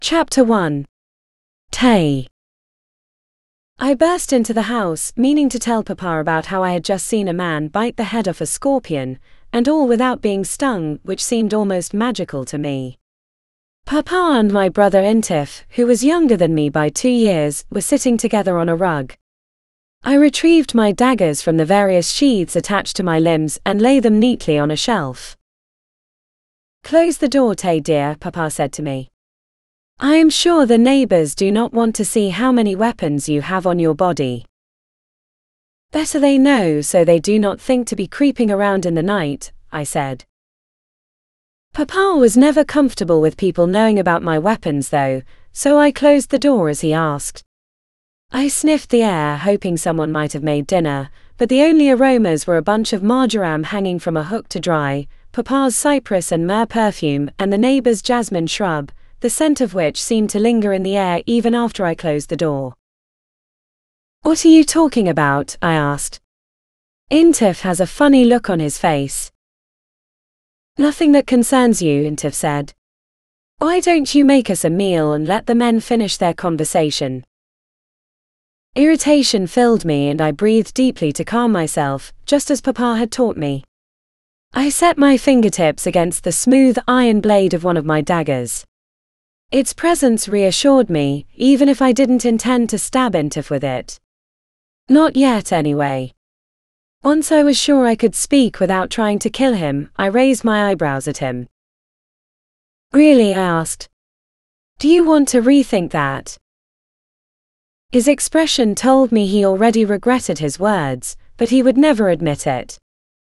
Chapter 1. Tay. I burst into the house, meaning to tell Papa about how I had just seen a man bite the head off a scorpion, and all without being stung, which seemed almost magical to me. Papa and my brother Intif, who was younger than me by 2 years, were sitting together on a rug. I retrieved my daggers from the various sheaths attached to my limbs and lay them neatly on a shelf. "Close the door, Tay dear," Papa said to me. "I am sure the neighbors do not want to see how many weapons you have on your body." "Better they know so they do not think to be creeping around in the night," I said. Papa was never comfortable with people knowing about my weapons though, so I closed the door as he asked. I sniffed the air, hoping someone might have made dinner, but the only aromas were a bunch of marjoram hanging from a hook to dry, Papa's cypress and myrrh perfume, and the neighbor's jasmine shrub, the scent of which seemed to linger in the air even after I closed the door. "What are you talking about?" I asked. Intif has a funny look on his face. "Nothing that concerns you," Intif said. "Why don't you make us a meal and let the men finish their conversation?" Irritation filled me and I breathed deeply to calm myself, just as Papa had taught me. I set my fingertips against the smooth iron blade of one of my daggers. Its presence reassured me, even if I didn't intend to stab Intif with it. Not yet, anyway. Once I was sure I could speak without trying to kill him, I raised my eyebrows at him. "Really?" I asked. "Do you want to rethink that?" His expression told me he already regretted his words, but he would never admit it.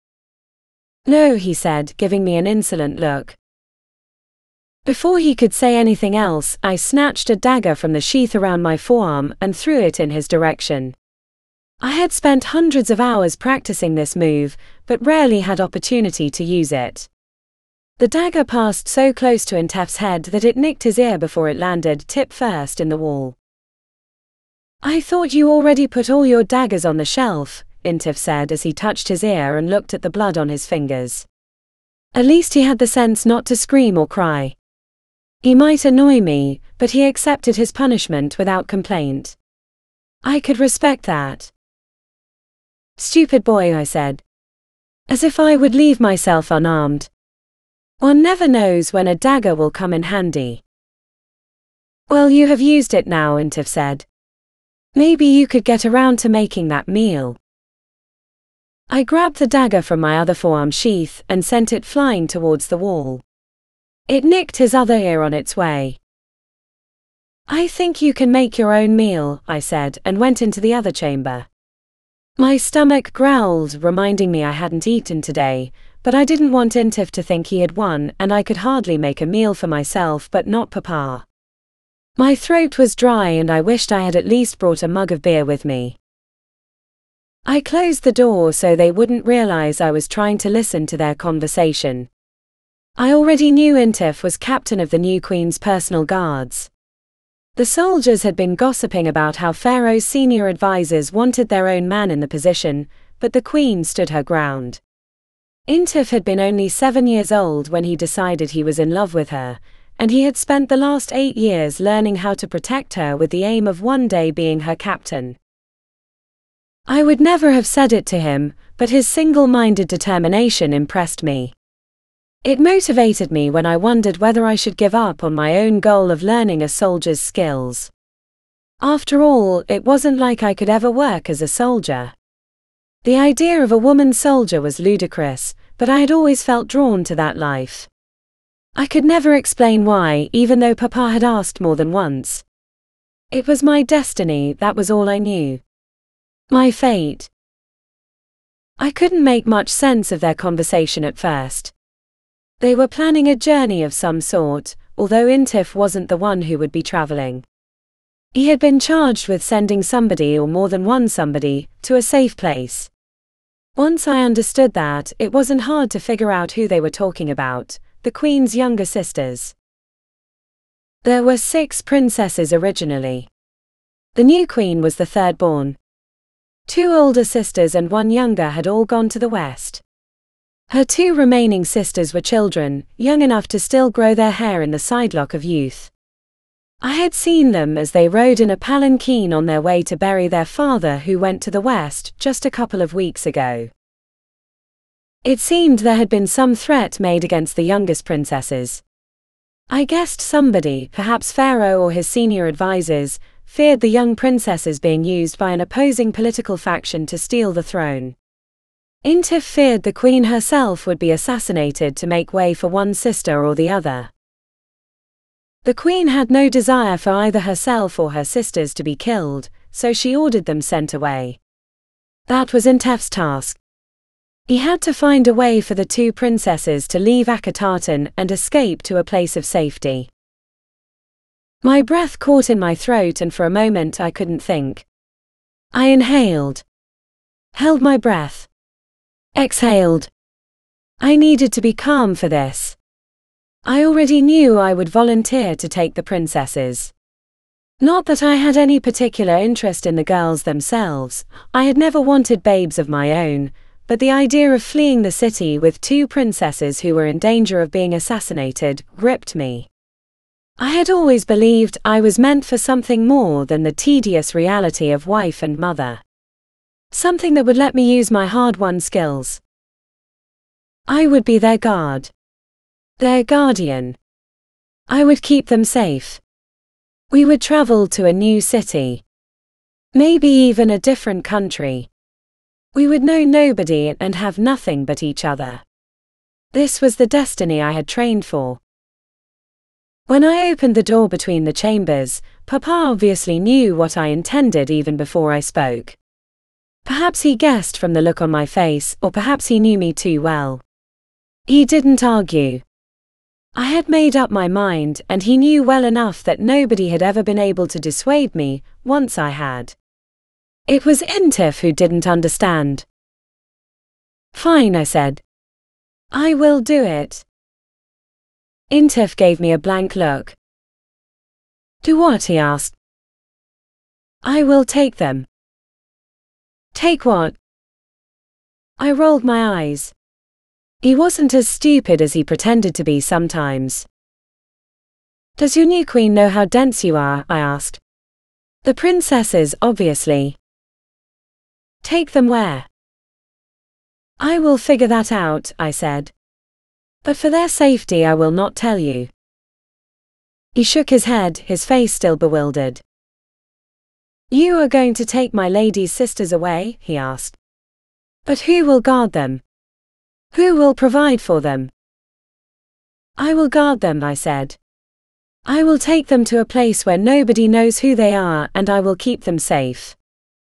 "No," he said, giving me an insolent look. Before he could say anything else, I snatched a dagger from the sheath around my forearm and threw it in his direction. I had spent hundreds of hours practicing this move, but rarely had opportunity to use it. The dagger passed so close to Intif's head that it nicked his ear before it landed tip first in the wall. "I thought you already put all your daggers on the shelf," Intif said as he touched his ear and looked at the blood on his fingers. At least he had the sense not to scream or cry. He might annoy me, but he accepted his punishment without complaint. I could respect that. "Stupid boy," I said. As if I would leave myself unarmed. One never knows when a dagger will come in handy. "Well, you have used it now," Intif said. "Maybe you could get around to making that meal." I grabbed the dagger from my other forearm sheath and sent it flying towards the wall. It nicked his other ear on its way. "I think you can make your own meal," I said, and went into the other chamber. My stomach growled, reminding me I hadn't eaten today, but I didn't want Intif to think he had won, and I could hardly make a meal for myself but not Papa. My throat was dry and I wished I had at least brought a mug of beer with me. I closed the door so they wouldn't realize I was trying to listen to their conversation. I already knew Intif was captain of the new queen's personal guards. The soldiers had been gossiping about how Pharaoh's senior advisors wanted their own man in the position, but the queen stood her ground. Intif had been only 7 years old when he decided he was in love with her, and he had spent the last 8 years learning how to protect her with the aim of one day being her captain. I would never have said it to him, but his single-minded determination impressed me. It motivated me when I wondered whether I should give up on my own goal of learning a soldier's skills. After all, it wasn't like I could ever work as a soldier. The idea of a woman soldier was ludicrous, but I had always felt drawn to that life. I could never explain why, even though Papa had asked more than once. It was my destiny, that was all I knew. My fate. I couldn't make much sense of their conversation at first. They were planning a journey of some sort, although Intif wasn't the one who would be traveling. He had been charged with sending somebody or more than one somebody to a safe place. Once I understood that, it wasn't hard to figure out who they were talking about, the queen's younger sisters. There were 6 princesses originally. The new queen was the third born. 2 older sisters and 1 younger had all gone to the west. Her 2 remaining sisters were children, young enough to still grow their hair in the sidelock of youth. had seen them as they rode in a palanquin on their way to bury their father who went to the west just a couple of weeks ago. It seemed there had been some threat made against the youngest princesses. I guessed somebody, perhaps Pharaoh or his senior advisors, feared the young princesses being used by an opposing political faction to steal the throne. Intif feared the queen herself would be assassinated to make way for one sister or the other. The queen had no desire for either herself or her sisters to be killed, so she ordered them sent away. That was Intif's task. He had to find a way for the two princesses to leave Akhetaten and escape to a place of safety. My breath caught in my throat and for a moment I couldn't think. I inhaled. Held my breath. Exhaled. I needed to be calm for this. I already knew I would volunteer to take the princesses. Not that I had any particular interest in the girls themselves, I had never wanted babes of my own, but the idea of fleeing the city with two princesses who were in danger of being assassinated gripped me. I had always believed I was meant for something more than the tedious reality of wife and mother. Something that would let me use my hard-won skills. I would be their guard. Their guardian. I would keep them safe. We would travel to a new city. Maybe even a different country. We would know nobody and have nothing but each other. This was the destiny I had trained for. When I opened the door between the chambers, Papa obviously knew what I intended even before I spoke. Perhaps he guessed from the look on my face, or perhaps he knew me too well. He didn't argue. I had made up my mind, and he knew well enough that nobody had ever been able to dissuade me, once I had. It was Intif who didn't understand. Fine, I said. I will do it. Intif gave me a blank look. Do what? He asked. I will take them. Take what? I rolled my eyes. He wasn't as stupid as he pretended to be sometimes. Does your new queen know how dense you are? I asked. The princesses, obviously. Take them where? I will figure that out, I said. But for their safety I will not tell you. He shook his head, his face still bewildered. You are going to take my lady's sisters away? He asked. But who will guard them? Who will provide for them? I will guard them, I said. I will take them to a place where nobody knows who they are and I will keep them safe.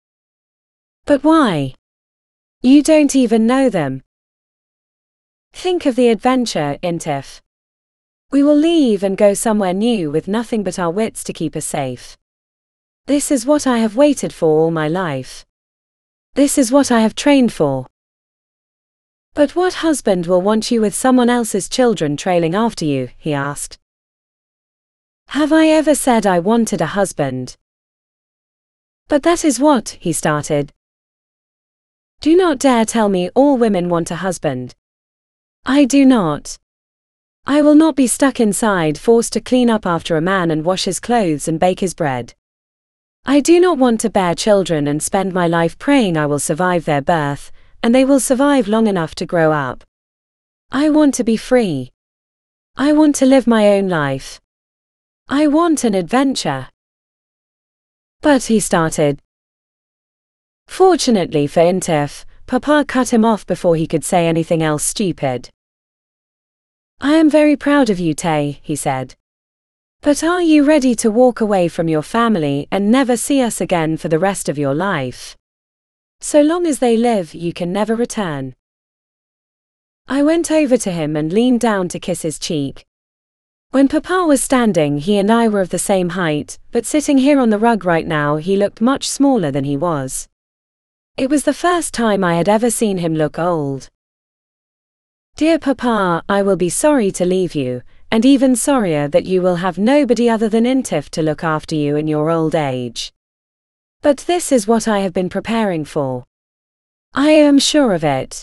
But why? You don't even know them. Think of the adventure, Intif. We will leave and go somewhere new with nothing but our wits to keep us safe. This is what I have waited for all my life. This is what I have trained for. But what husband will want you with someone else's children trailing after you? He asked. Have I ever said I wanted a husband? But that is what, he started. Do not dare tell me all women want a husband. I do not. I will not be stuck inside forced to clean up after a man and wash his clothes and bake his bread. I do not want to bear children and spend my life praying I will survive their birth, and they will survive long enough to grow up. I want to be free. I want to live my own life. I want an adventure. But he started. Fortunately for Intif, Papa cut him off before he could say anything else stupid. I am very proud of you, Tay, he said. But are you ready to walk away from your family and never see us again for the rest of your life? So long as they live, you can never return. I went over to him and leaned down to kiss his cheek. When Papa was standing, he and I were of the same height, but sitting here on the rug right now, he looked much smaller than he was. It was the first time I had ever seen him look old. Dear Papa, I will be sorry to leave you, and even sorrier that you will have nobody other than Intif to look after you in your old age. But this is what I have been preparing for. I am sure of it.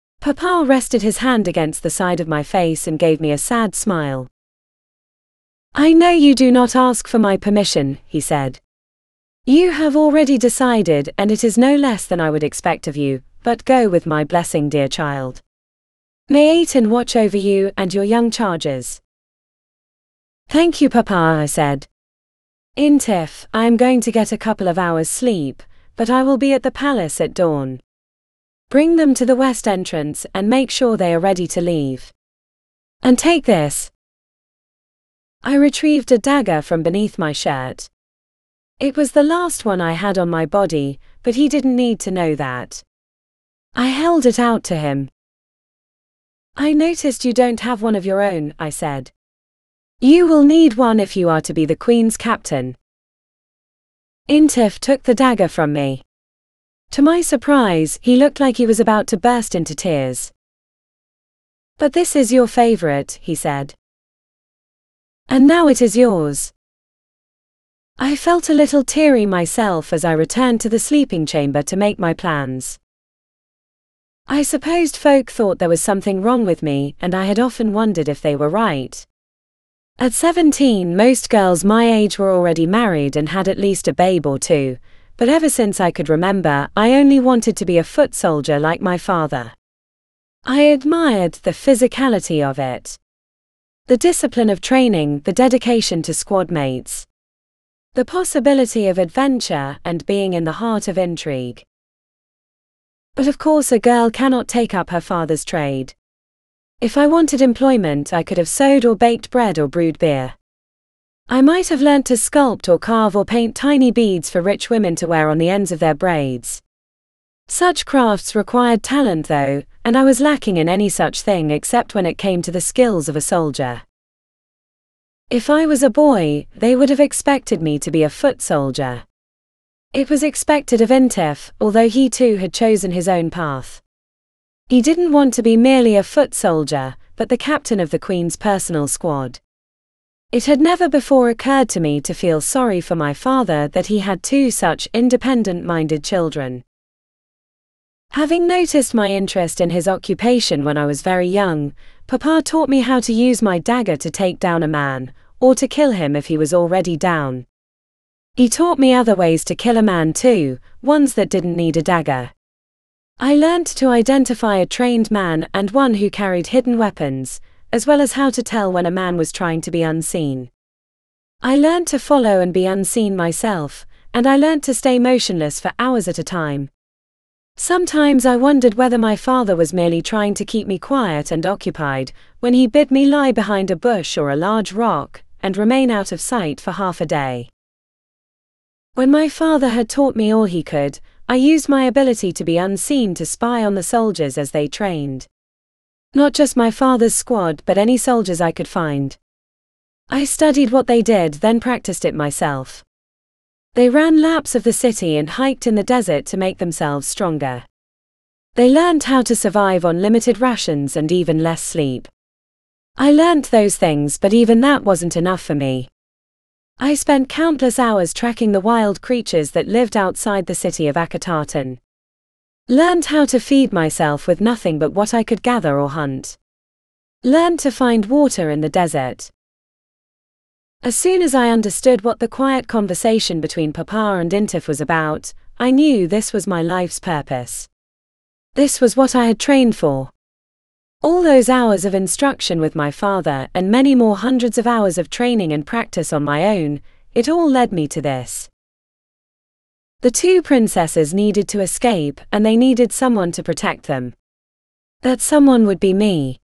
Papa rested his hand against the side of my face and gave me a sad smile. I know you do not ask for my permission, he said. You have already decided, and it is no less than I would expect of you, but go with my blessing, dear child. May Aten watch over you and your young charges. Thank you, Papa, I said. Intif, I am going to get a couple of hours sleep, but I will be at the palace at dawn. Bring them to the west entrance and make sure they are ready to leave. And take this. I retrieved a dagger from beneath my shirt. It was the last one I had on my body, but he didn't need to know that. I held it out to him. I noticed you don't have one of your own, I said. You will need one if you are to be the Queen's captain. Intif took the dagger from me. To my surprise, he looked like he was about to burst into tears. But this is your favorite, he said. And now it is yours. I felt a little teary myself as I returned to the sleeping chamber to make my plans. I supposed folk thought there was something wrong with me, and I had often wondered if they were right. At 17, most girls my age were already married and had at least a babe or two, but ever since I could remember, I only wanted to be a foot soldier like my father. I admired the physicality of it. The discipline of training, the dedication to squad mates. The possibility of adventure and being in the heart of intrigue. But of course a girl cannot take up her father's trade. If I wanted employment, I could have sewed or baked bread or brewed beer. I might have learnt to sculpt or carve or paint tiny beads for rich women to wear on the ends of their braids. Such crafts required talent though, and I was lacking in any such thing except when it came to the skills of a soldier. If I was a boy, they would have expected me to be a foot soldier. It was expected of Intif, although he too had chosen his own path. He didn't want to be merely a foot soldier, but the captain of the Queen's personal squad. It had never before occurred to me to feel sorry for my father that he had two such independent-minded children. Having noticed my interest in his occupation when I was very young, Papa taught me how to use my dagger to take down a man, or to kill him if he was already down. He taught me other ways to kill a man too, ones that didn't need a dagger. I learnt to identify a trained man and one who carried hidden weapons, as well as how to tell when a man was trying to be unseen. I learnt to follow and be unseen myself, and I learnt to stay motionless for hours at a time. Sometimes I wondered whether my father was merely trying to keep me quiet and occupied, when he bid me lie behind a bush or a large rock, and remain out of sight for half a day. When my father had taught me all he could, I used my ability to be unseen to spy on the soldiers as they trained. Not just my father's squad, but any soldiers I could find. I studied what they did, then practiced it myself. They ran laps of the city and hiked in the desert to make themselves stronger. They learned how to survive on limited rations and even less sleep. I learnt those things, but even that wasn't enough for me. I spent countless hours tracking the wild creatures that lived outside the city of Akhetaten. Learned how to feed myself with nothing but what I could gather or hunt. Learned to find water in the desert. As soon as I understood what the quiet conversation between Papa and Intif was about, I knew this was my life's purpose. This was what I had trained for. All those hours of instruction with my father and many more hundreds of hours of training and practice on my own, it all led me to this. The two princesses needed to escape, and they needed someone to protect them. That someone would be me.